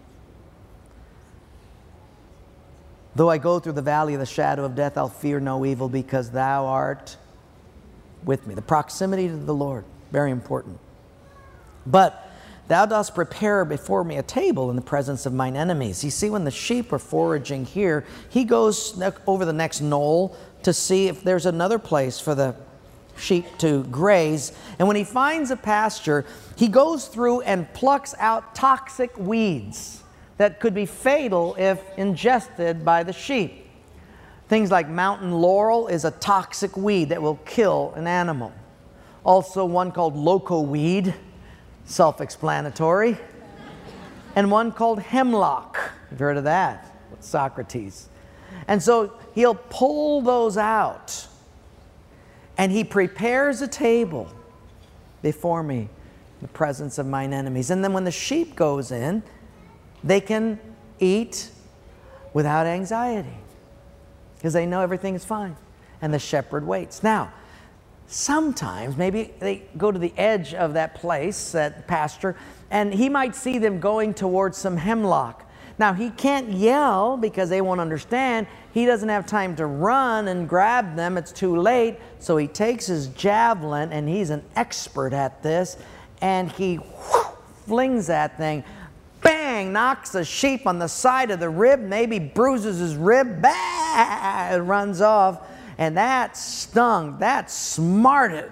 Though I go through the valley of the shadow of death, I'll fear no evil, because thou art with me. The proximity to the Lord, very important. But thou dost prepare before me a table in the presence of mine enemies. You see, when the sheep are foraging here, he goes over the next knoll to see if there's another place for the sheep to graze. And when he finds a pasture, he goes through and plucks out toxic weeds that could be fatal if ingested by the sheep. Things like mountain laurel is a toxic weed that will kill an animal. Also one called loco weed, self-explanatory. And one called hemlock. You've heard of that with Socrates. And so he'll pull those out. And he prepares a table before me in the presence of mine enemies. And then when the sheep goes in, they can eat without anxiety, because they know everything is fine. And the shepherd waits. Now, sometimes maybe they go to the edge of that place, that pasture, and he might see them going towards some hemlock. Now, he can't yell because they won't understand. He doesn't have time to run and grab them. It's too late. So he takes his javelin, and he's an expert at this, and he whoosh, flings that thing. Bang! Knocks a sheep on the side of the rib, maybe bruises his rib. Bang! It runs off. And that stung. That smarted.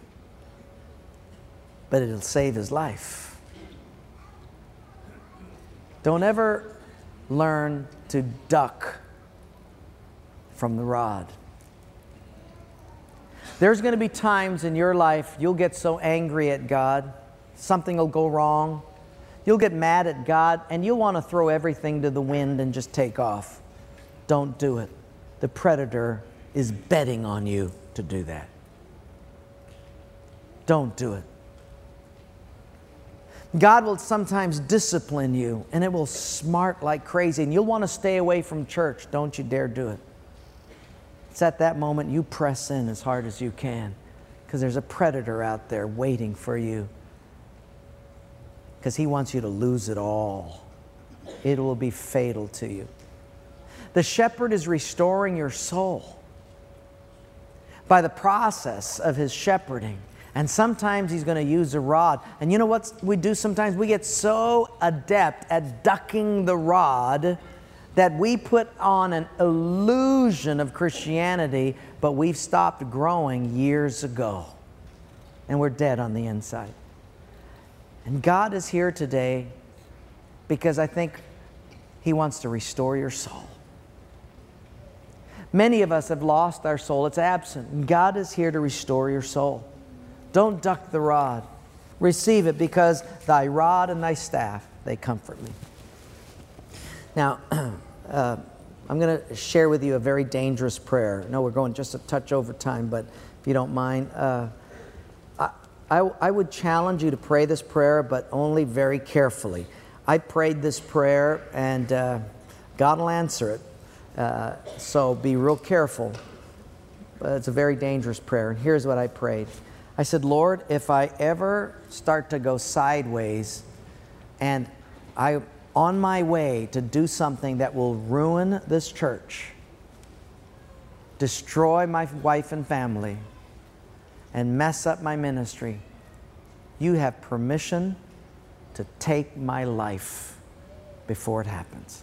But it'll save his life. Don't ever learn to duck from the rod. There's going to be times in your life you'll get so angry at God, something will go wrong. You'll get mad at God, and you'll want to throw everything to the wind and just take off. don't do it. The predator is betting on you to do that. Don't do it. God will sometimes discipline you, and it will smart like crazy, and you'll want to stay away from church. Don't you dare do it. It's at that moment you press in as hard as you can, because there's a predator out there waiting for you, because he wants you to lose it all. It will be fatal to you. The shepherd is restoring your soul by the process of his shepherding. And sometimes he's going to use a rod. And you know what we do sometimes? We get so adept at ducking the rod that we put on an illusion of Christianity, but we've stopped growing years ago. And we're dead on the inside. And God is here today because I think he wants to restore your soul. Many of us have lost our soul. It's absent. And God is here to restore your soul. Don't duck the rod. Receive it, because thy rod and thy staff, they comfort me. Now, uh, I'm going to share with you a very dangerous prayer. No, we're going just a touch over time, but if you don't mind, uh, I, I, I would challenge you to pray this prayer, but only very carefully. I prayed this prayer, and uh, God will answer it. Uh, so be real careful. But it's a very dangerous prayer. And here's what I prayed. I said, Lord, if I ever start to go sideways and I'm on my way to do something that will ruin this church, destroy my wife and family, and mess up my ministry, you have permission to take my life before it happens.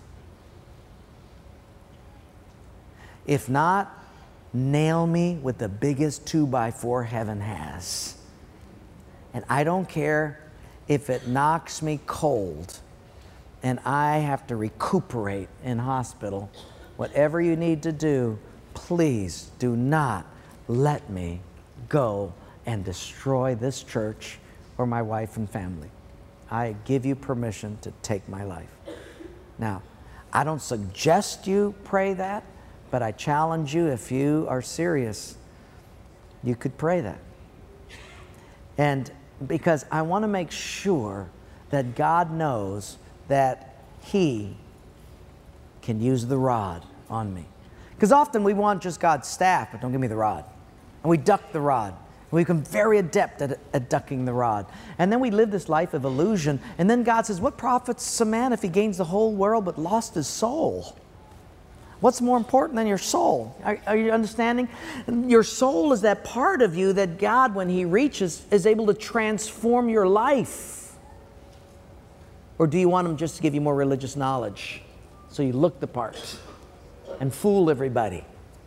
If not, nail me with the biggest two by four heaven has. And I don't care if it knocks me cold and I have to recuperate in hospital. Whatever you need to do, please do not let me go and destroy this church or my wife and family. I give you permission to take my life. Now, I don't suggest you pray that, but I challenge you, if you are serious, you could pray that. And because I want to make sure that God knows that he can use the rod on me. Because often we want just God's staff, but don't give me the rod. And we duck the rod. We become very adept at, at ducking the rod. And then we live this life of illusion. And then God says, what profits a man if he gains the whole world but lost his soul? What's more important than your soul? Are, are you understanding? Your soul is that part of you that God, when he reaches, is able to transform your life. Or do you want him just to give you more religious knowledge so you look the part and fool everybody?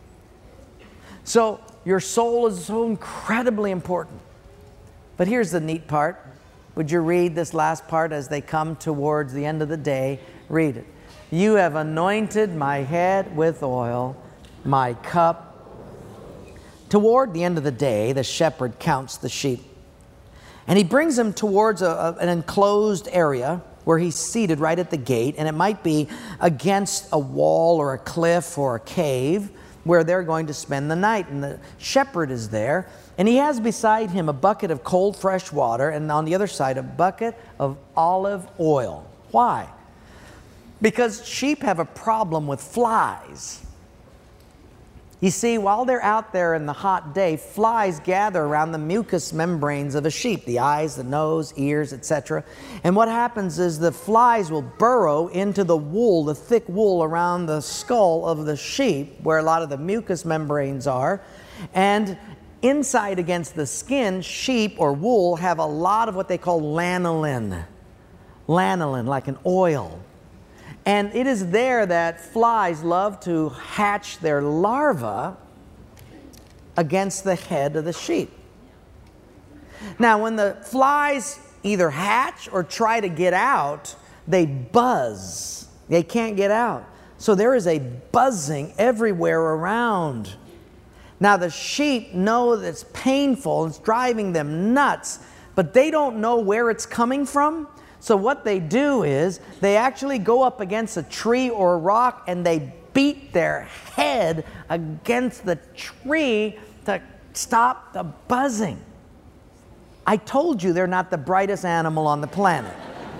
So your soul is so incredibly important. But here's the neat part. Would you read this last part as they come towards the end of the day? Read it. You have anointed my head with oil, my cup. Toward the end of the day, the shepherd counts the sheep. And he brings them towards a, a, an enclosed area where he's seated right at the gate. And it might be against a wall or a cliff or a cave where they're going to spend the night. And the shepherd is there. And he has beside him a bucket of cold, fresh water. And on the other side, a bucket of olive oil. Why? Because sheep have a problem with flies. You see, while they're out there in the hot day, flies gather around the mucous membranes of a sheep, the eyes, the nose, ears, et cetera. And what happens is the flies will burrow into the wool, the thick wool around the skull of the sheep, where a lot of the mucous membranes are. And inside against the skin, sheep or wool have a lot of what they call lanolin. Lanolin, like an oil. And it is there that flies love to hatch their larvae against the head of the sheep. Now, when the flies either hatch or try to get out, they buzz. They can't get out. So there is a buzzing everywhere around. Now, the sheep know that it's painful, it's driving them nuts, but they don't know where it's coming from. So what they do is they actually go up against a tree or a rock and they beat their head against the tree to stop the buzzing. I told you they're not the brightest animal on the planet.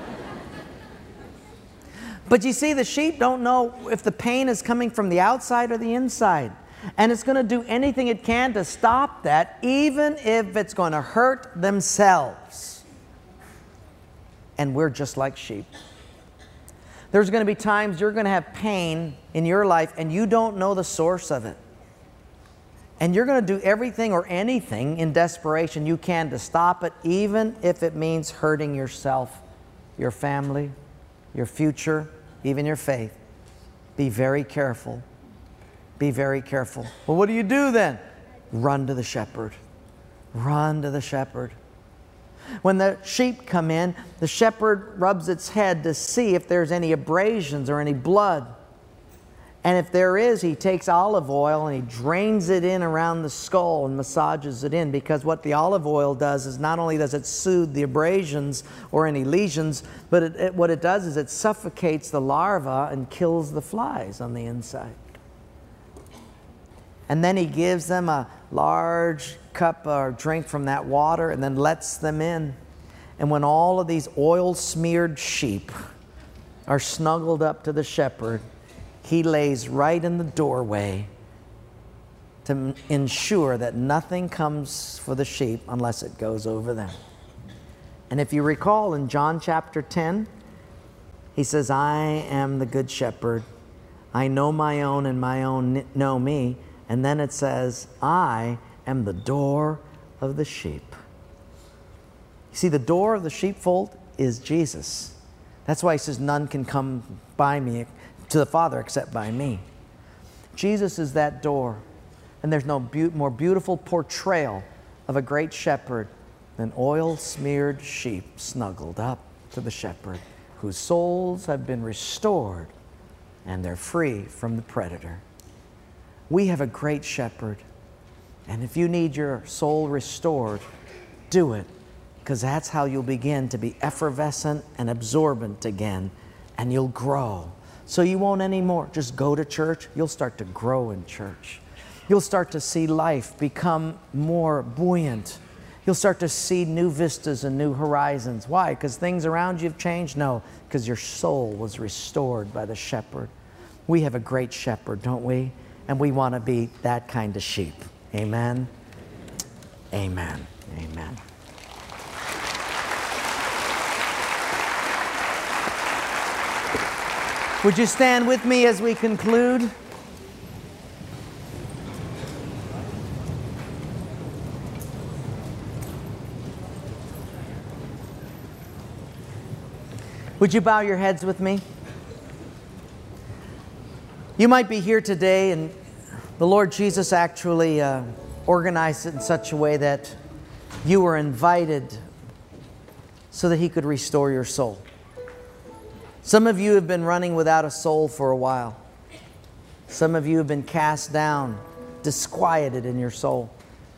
But you see, the sheep don't know if the pain is coming from the outside or the inside. And it's going to do anything it can to stop that, even if it's going to hurt themselves. And we're just like sheep. There's going to be times you're going to have pain in your life and you don't know the source of it. And you're going to do everything or anything in desperation you can to stop it, even if it means hurting yourself, your family, your future, even your faith. Be very careful. Be very careful. Well, what do you do then? Run to the shepherd. Run to the shepherd. When the sheep come in, the shepherd rubs its head to see if there's any abrasions or any blood. And if there is, he takes olive oil and he drains it in around the skull and massages it in, because what the olive oil does is not only does it soothe the abrasions or any lesions, but it, it, what it does is it suffocates the larva and kills the flies on the inside. And then he gives them a large cup or drink from that water and then lets them in. And when all of these oil-smeared sheep are snuggled up to the shepherd, he lays right in the doorway to ensure that nothing comes for the sheep unless it goes over them. And if you recall in John chapter ten, he says, I am the good shepherd. I know my own and my own know me. And then it says, I am the door of the sheep. You see, the door of the sheepfold is Jesus. That's why he says, none can come by me to the Father except by me. Jesus is that door. And there's no be- more beautiful portrayal of a great shepherd than oil-smeared sheep snuggled up to the shepherd, whose souls have been restored and they're free from the predator. We have a great shepherd. And if you need your soul restored, do it. Because that's how you'll begin to be effervescent and absorbent again. And you'll grow. So you won't anymore just go to church. You'll start to grow in church. You'll start to see life become more buoyant. You'll start to see new vistas and new horizons. Why? Because things around you have changed? No, because your soul was restored by the shepherd. We have a great shepherd, don't we? And we want to be that kind of sheep. Amen. Amen. Amen. Would you stand with me as we conclude? Would you bow your heads with me? You might be here today and the Lord Jesus actually uh, organized it in such a way that you were invited so that He could restore your soul. Some of you have been running without a soul for a while. Some of you have been cast down, disquieted in your soul.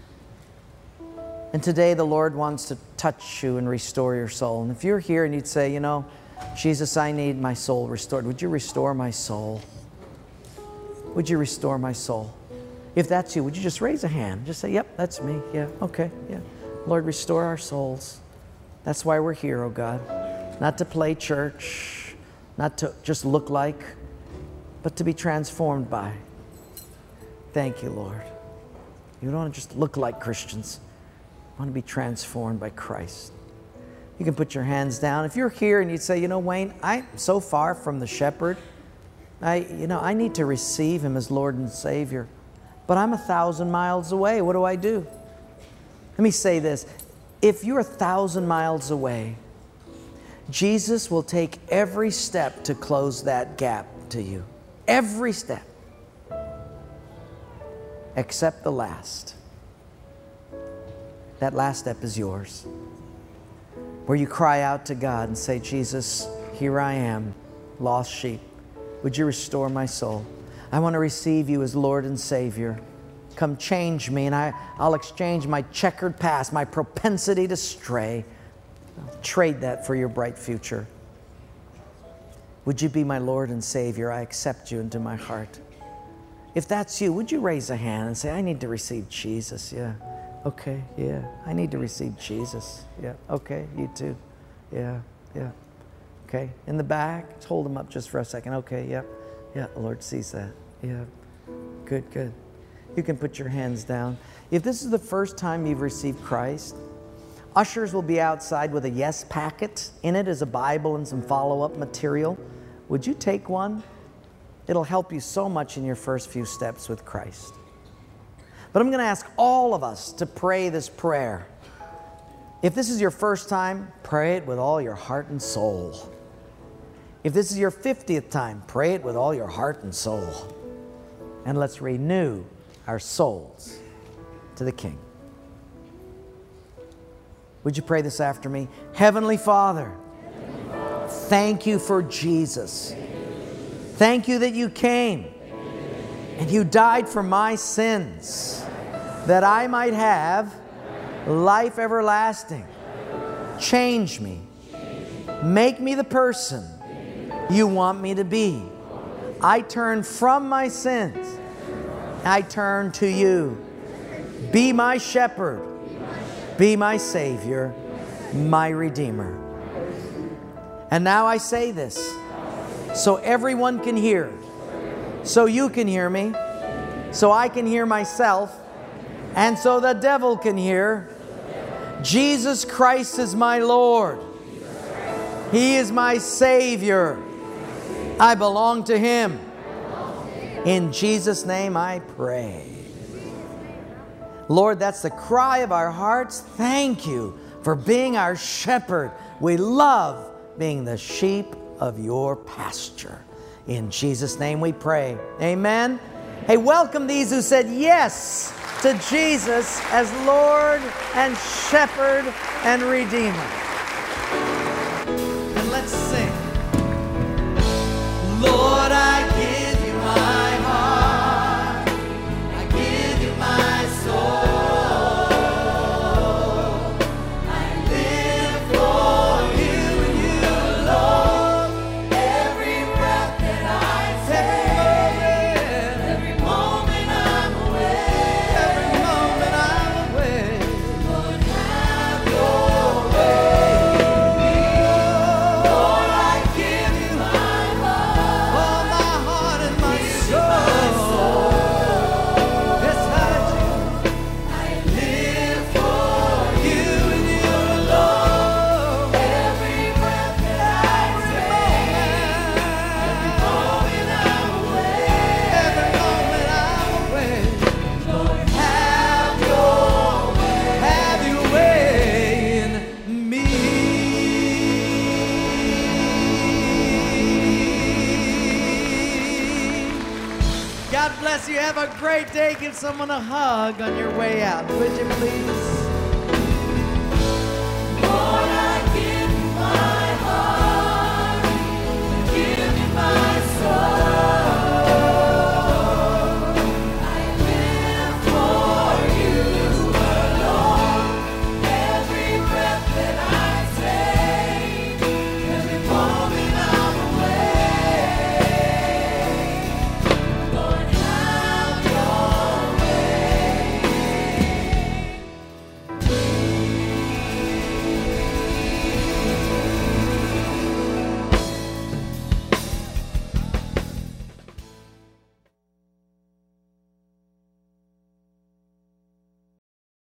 And today the Lord wants to touch you and restore your soul. And if you're here and you'd say, you know, Jesus, I need my soul restored. Would you restore my soul? Would you restore my soul? If that's you, would you just raise a hand? Just say, yep, that's me. Yeah, okay, yeah. Lord, restore our souls. That's why we're here, oh God. Not to play church, not to just look like, but to be transformed by. Thank you, Lord. You don't want to just look like Christians. You want to be transformed by Christ. You can put your hands down. If you're here and you'd say, you know, Wayne, I'm so far from the shepherd. I, you know, I need to receive Him as Lord and Savior. But I'm a thousand miles away. What do I do? Let me say this. If you're a thousand miles away, Jesus will take every step to close that gap to you. Every step. Except the last. That last step is yours. Where you cry out to God and say, Jesus, here I am, lost sheep. Would you restore my soul? I want to receive you as Lord and Savior. Come change me, and I, I'll exchange my checkered past, my propensity to stray. I'll trade that for your bright future. Would you be my Lord and Savior? I accept you into my heart. If that's you, would you raise a hand and say, I need to receive Jesus? Yeah. Okay, yeah. I need to receive Jesus. Yeah. Okay, you too. Yeah, yeah. Okay, in the back, let's hold them up just for a second. Okay, yep. Yeah, the Lord sees that. Yeah. Good, good. You can put your hands down. If this is the first time you've received Christ, ushers will be outside with a yes packet. In it is a Bible and some follow-up material. Would you take one? It'll help you so much in your first few steps with Christ. But I'm going to ask all of us to pray this prayer. If this is your first time, pray it with all your heart and soul. If this is your fiftieth time, pray it with all your heart and soul. And let's renew our souls to the King. Would you pray this after me? Heavenly Father, thank you for Jesus. Thank you that you came and you died for my sins, that I might have life everlasting. Change me. Make me the person you want me to be. I turn from my sins. I turn to you. Be my shepherd. Be my Savior, my Redeemer. And now I say this so everyone can hear, so you can hear me, so I can hear myself, and so the devil can hear. Jesus Christ is my Lord. He is my Savior. I belong to Him. In Jesus' name I pray. Lord, that's the cry of our hearts. Thank you for being our shepherd. We love being the sheep of your pasture. In Jesus' name we pray. Amen. Hey, welcome these who said yes to Jesus as Lord and Shepherd and Redeemer. And let's sing. Lord, I give you my heart. I give you my soul. I live for you and you alone. Every breath that I take, every moment I'm awake, every moment I'm awake. Lord, have your way in me. Lord, I give you my heart, all my heart and my soul. Yes, I do. I live for you and you alone. Every breath that I take, every moment I'm awake, every moment I'm awake. Lord, have your way, have your way in me. God bless you. Have a great day. Give someone a hug on your way out. Would you please?